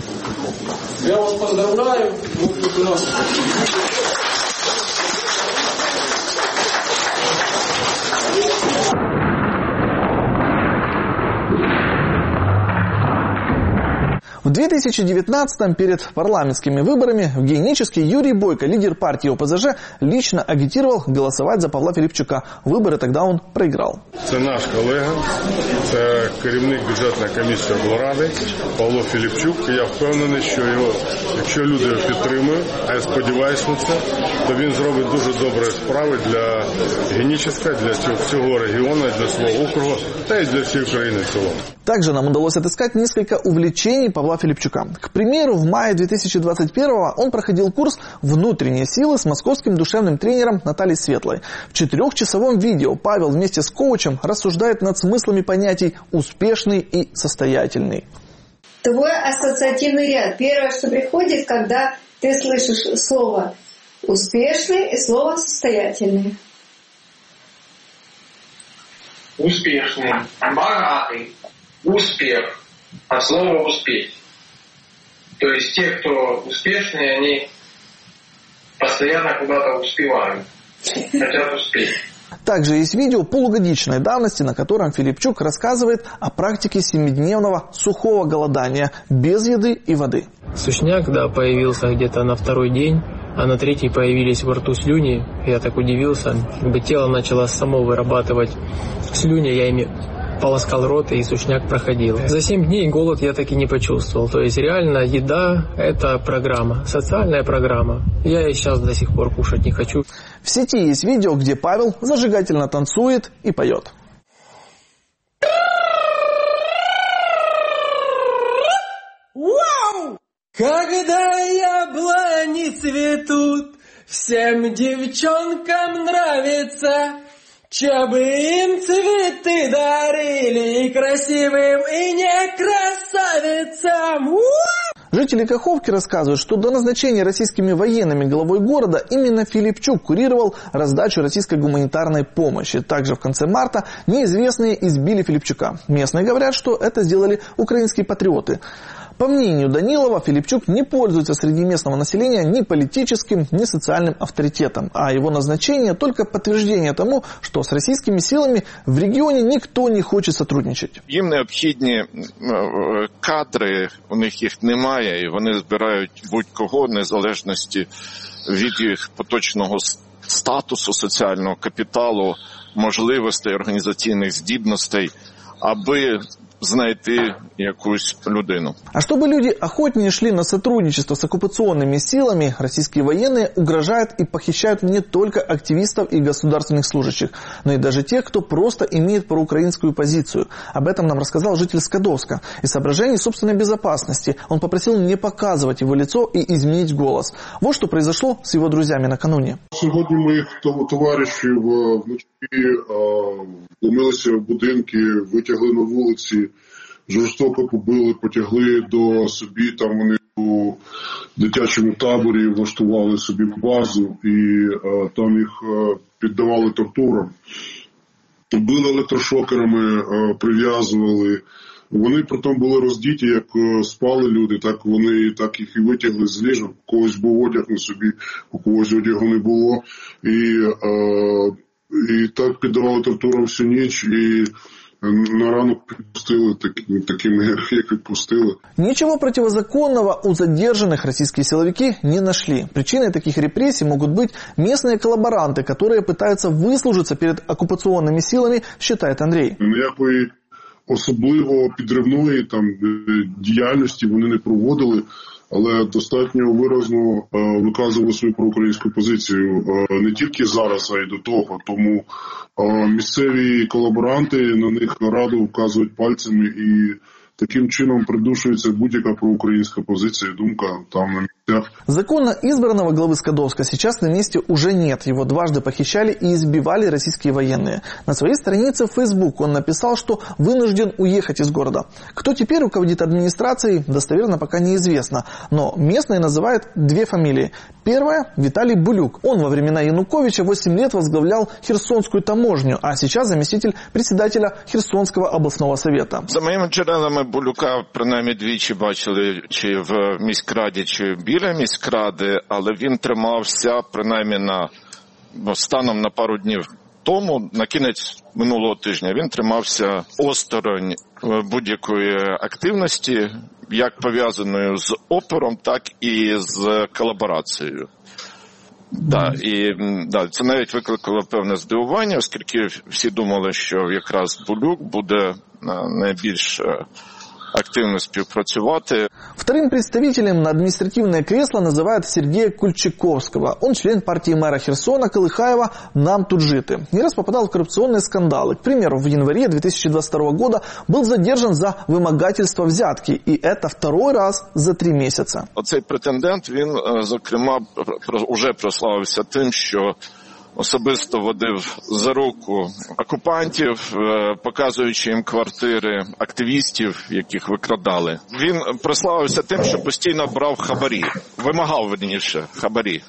Я вас поздравляю. В 2019-м перед парламентскими выборами Евгенический Юрий Бойко, лидер партии ОПЗЖ, лично агитировал голосовать за Павла Филипчука. Выборы тогда он проиграл. Це наш колега, це керівник бюджетної комісії облради Павло Филипчук. Я впевнений, що його, якщо люди його підтримують, а я сподіваюся на це, то він зробить дуже добрі справи для Генического, для всього регіону, для свого округу, та й для всієї України в цілому. Также нам удалось отыскать несколько увлечений Павла Филипчука. К примеру, в мае 2021-го он проходил курс «Внутренние силы» с московским душевным тренером Натальей Светлой. В 4-часовом видео Павел вместе с коучем рассуждает над смыслами понятий «успешный» и «состоятельный». Твой ассоциативный ряд. Первое, что приходит, когда ты слышишь слово «успешный» и слово «состоятельный». успешный, богатый, успех, от слова успеть. То есть те, кто успешные, они постоянно куда-то успевают, хотят успеть. Также есть видео полугодичной давности, на котором Филипчук рассказывает о практике 7-дневного сухого голодания без еды и воды. Сушняк, появился где-то на второй день, а на третий появились во рту слюни. Я так удивился, тело начало само вырабатывать слюни, я ими полоскал рот, и сушняк проходил. За 7 дней голод я так и не почувствовал. То есть реально еда – это программа, социальная программа. Я и сейчас до сих пор кушать не хочу. В сети есть видео, где Павел зажигательно танцует и поет. Вау! Когда яблони цветут, всем девчонкам нравится. Чабы им цветы дарили и красивым, и не красавицам. Жители Каховки рассказывают, что до назначения российскими военными главой города именно Филипчук курировал раздачу российской гуманитарной помощи. Также в конце марта неизвестные избили Филипчука. Местные говорят, что это сделали украинские патриоты. По мнению Данилова, Филипчук не пользуется среди местного населения ни политическим, ни социальным авторитетом, а его назначение только подтверждение тому, что с российскими силами в регионе никто не хочет сотрудничать. Їм необхідні кадри, у них їх немає, і вони збирають будь-кого, незалежності від їх поточного статусу, соціального капіталу, можливостей, організаційних здібностей, аби знайти якусь людину. А чтобы люди охотнее шли на сотрудничество с оккупационными силами, российские военные угрожают и похищают не только активистов и государственных служащих, но и даже тех, кто просто имеет проукраинскую позицию. Об этом нам рассказал житель Скадовска. Из соображений собственной безопасности он попросил не показывать его лицо и изменить голос. Вот что произошло с его друзьями накануне. Сьогодні моїх товаришів вночі вломилися в будинки, витягли на вулиці, жорстоко побили, потягли до собі, там вони у дитячому таборі влаштували собі базу і там їх піддавали тортурам. Били електрошокерами, прив'язували. Вони притом були роздіті, як спали люди, так вони так їх і витягли з ліжок. У когось був одяг на собі, у когось одягу не було. І так піддавали тортурам всю ніч, і на ранок відпустили такими, як відпустили. Ничего противозаконного у задержанных российские силовики не нашли. Причиной таких репрессий могут быть местные коллаборанты, которые пытаются выслужиться перед оккупационными силами, считает Андрей. Ніякої особливо підривної діяльності вони не проводили, але достатньо виразно виказували свою проукраїнську позицію не тільки зараз, а й до того. Тому місцеві колаборанти на них радо вказують пальцями і таким чином придушується будь-яка проукраїнська позиція, думка там на місцях. Законно избранного главы Скадовска сейчас на месте уже нет. Его дважды похищали и избивали российские военные. На своей странице в Facebook он написал, что вынужден уехать из города. Кто теперь руководит администрацией, достоверно пока неизвестно. Но местные называют 2 фамилии. Первая – Виталий Булюк. Он во времена Януковича 8 лет возглавлял Херсонскую таможню, а сейчас заместитель председателя Херсонского областного совета. За моїми джерелами, Булюка принаймні двічі бачили чи в міськраді, чи біля міськради, але він тримався принаймні станом на пару днів тому, на кінець минулого тижня, він тримався осторонь будь-якої активності, як пов'язаною з опором, так і з колаборацією. Це навіть викликало певне здивування, оскільки всі думали, що якраз Булюк буде найбільш активно співпрацювати. Вторым представителем на административное кресло называют Сергея Кульчаковского. Он член партии мэра Херсона Колыхаева «Нам тут жити». Не раз попадал в коррупционные скандалы. К примеру, в январе 2022 года был задержан за вымогательство взятки. И это 2-й раз за 3 месяца. Оцей претендент, він, зокрема, уже прославився тим, що особисто водив за руку окупантів, показуючи їм квартири активістів, яких викрадали. Він прославився тим, що постійно брав хабарі, вимагав, верніше, хабарі.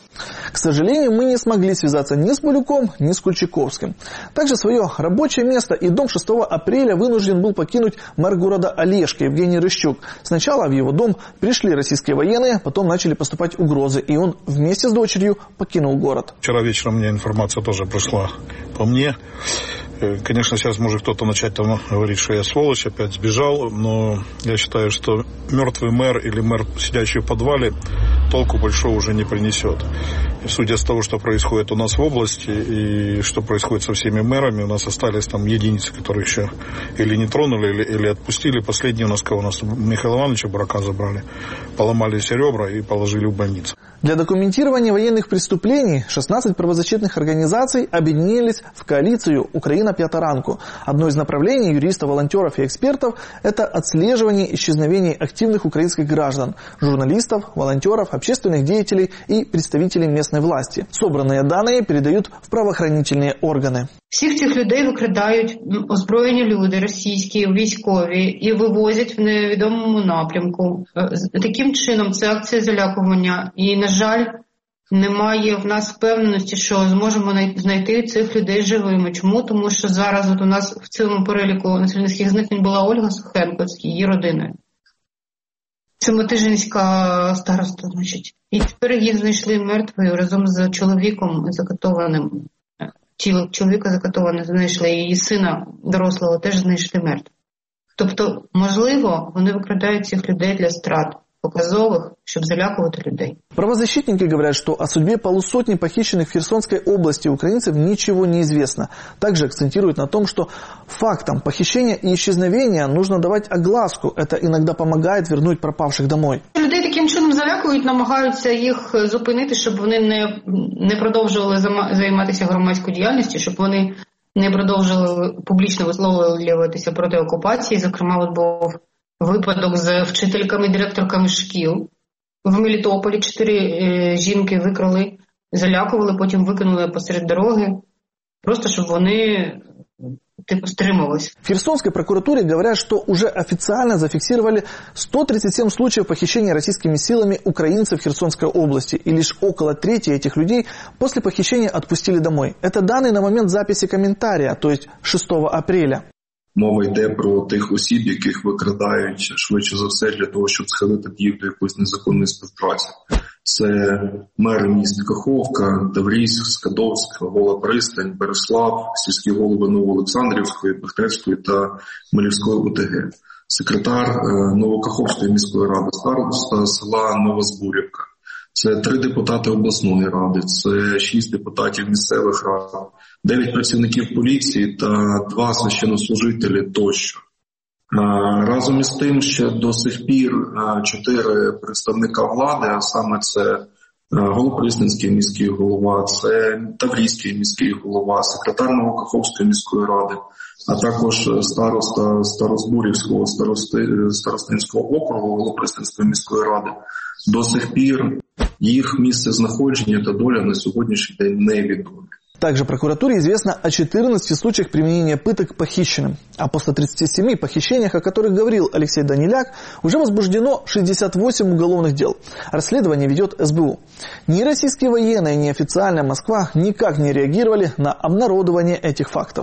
К сожалению, мы не смогли связаться ни с Балюком, ни с Кульчаковским. Также свое рабочее место и дом 6 апреля вынужден был покинуть мэр города Олежки Евгений Рыщук. Сначала в его дом пришли российские военные, потом начали поступать угрозы, и он вместе с дочерью покинул город. Вчера вечером мне информация тоже пришла по мне. Конечно, сейчас может кто-то начать там говорить, что я сволочь, опять сбежал, но я считаю, что мертвый мэр или мэр, сидящий в подвале, толку большого уже не принесет. И судя с того, что происходит у нас в области и что происходит со всеми мэрами, у нас остались там единицы, которые еще или не тронули, или отпустили. Последний у нас Михаила Ивановича Бурака забрали, поломали все ребра и положили в больницу. Для документирования военных преступлений 16 правозащитных организаций объединились в коалицию «Украина П'ятаранку». Одно из направлений юристов, волонтеров и экспертов – это отслеживание исчезновений активных украинских граждан, журналистов, волонтеров, общественных деятелей и представителей местной власти. Собранные данные передают в правоохранительные органи. Всіх цих людей викрадають озброєні люди, російські, військові, і вивозять в невідомому напрямку. Таким чином, це акція залякування. І, на жаль, немає в нас впевненості, що зможемо знайти цих людей живими. Чому? Тому що зараз от у нас в цьому переліку насильницьких зникнень була Ольга Сухенко з її родиною. Це Матижинська староста, значить. І тепер їх знайшли мертвою разом з чоловіком закатованим. Тіло чоловіка закатоване знайшли, і її сина дорослого теж знайшли мертвим. Тобто, можливо, вони викрадають цих людей для страт показовых, чтобы залякивать людей. Правозащитники говорят, что о судьбе полусотни похищенных в Херсонской области украинцев ничего не известно. Также акцентируют на том, что фактам похищения и исчезновения нужно давать огласку. Это иногда помогает вернуть пропавших домой. Людей таким чином залякують, намагаються їх зупинити, щоб вони не продовжували займатися громадською діяльністю, щоб вони не продовжували публічно висловлюватися проти окупації. Зокрема, от був випадок з вчительками, директорками шкіл. В Мелітополі 4 жінки викрали, залякували, потім викинули посеред дороги, просто щоб вони стримывалась. В Херсонской прокуратуре говорят, что уже официально зафиксировали 137 случаев похищения российскими силами украинцев в Херсонской области. И лишь около трети этих людей после похищения отпустили домой. Это данные на момент записи комментария, то есть 6 апреля. Мова йде про тих осіб, яких викрадають швидше за все для того, щоб схилити їх до якоїсь незаконної співпраці. Це мери міст Каховка, Таврійськ, Скадовськ, Гола Пристань, Береслав, сільські голови Новоолександрівської, Бехтерської та Хмельницької ОТГ, секретар Новокаховської міської ради, староста села Новозбурівка. Це 3 депутати обласної ради, це 6 депутатів місцевих рад, 9 працівників поліції та 2 священнослужителі тощо. Разом із тим, ще до сих пір 4 представника влади, а саме це Голопристанський міський голова, це Таврійський міський голова, секретар Новокаховської міської ради, а також староста Старозбурівського старостинського округу Голопристанської міської ради. До сих пір їх місце знаходження та доля на сьогоднішній день невідомі. Также прокуратуре известно о 14 случаях применения пыток похищенным. А по 137 похищениях, о которых говорил Алексей Даниляк, уже возбуждено 68 уголовных дел. Расследование ведет СБУ. Ни российские военные, ни официальная Москва никак не реагировали на обнародование этих фактов.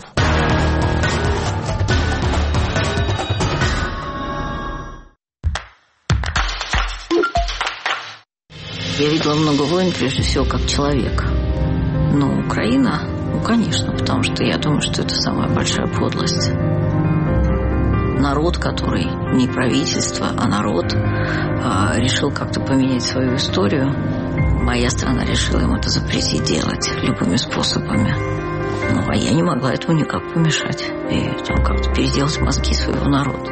Я видела много войн, прежде всего, как человек. Но Украина, конечно, потому что я думаю, что это самая большая подлость. Народ, который не правительство, а народ решил как-то поменять свою историю. Моя страна решила им это запретить делать любыми способами. Ну, а я не могла этому никак помешать. И там как-то переделать мозги своего народа.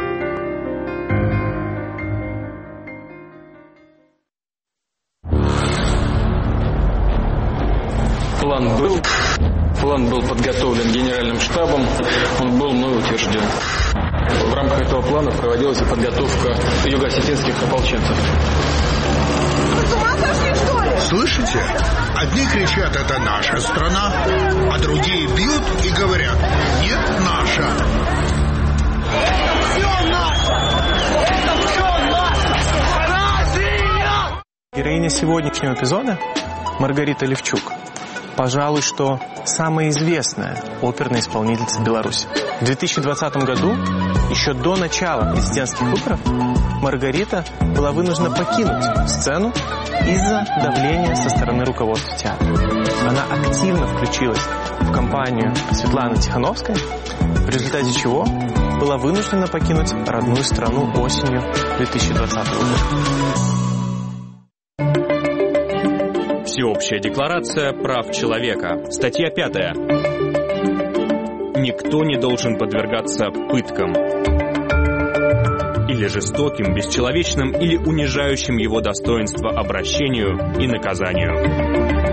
План был подготовлен Генеральным штабом, он был мной утвержден. В рамках этого плана проводилась и подготовка юго-осетинских ополченцев. Вы с ума сошли, что ли? Слышите? Одни кричат, это наша страна, а другие бьют и говорят, нет, наша. Все наше! Это все наше! Россия! Героиня сегодняшнего эпизода Маргарита Левчук. Пожалуй, что самая известная оперная исполнительница Беларуси. В 2020 году, еще до начала президентских выборов, Маргарита была вынуждена покинуть сцену из-за давления со стороны руководства театра. Она активно включилась в кампанию Светланы Тихановской, в результате чего была вынуждена покинуть родную страну осенью 2020 года. Всеобщая декларация прав человека. Статья 5. Никто не должен подвергаться пыткам или жестоким, бесчеловечным или унижающим его достоинство обращению и наказанию.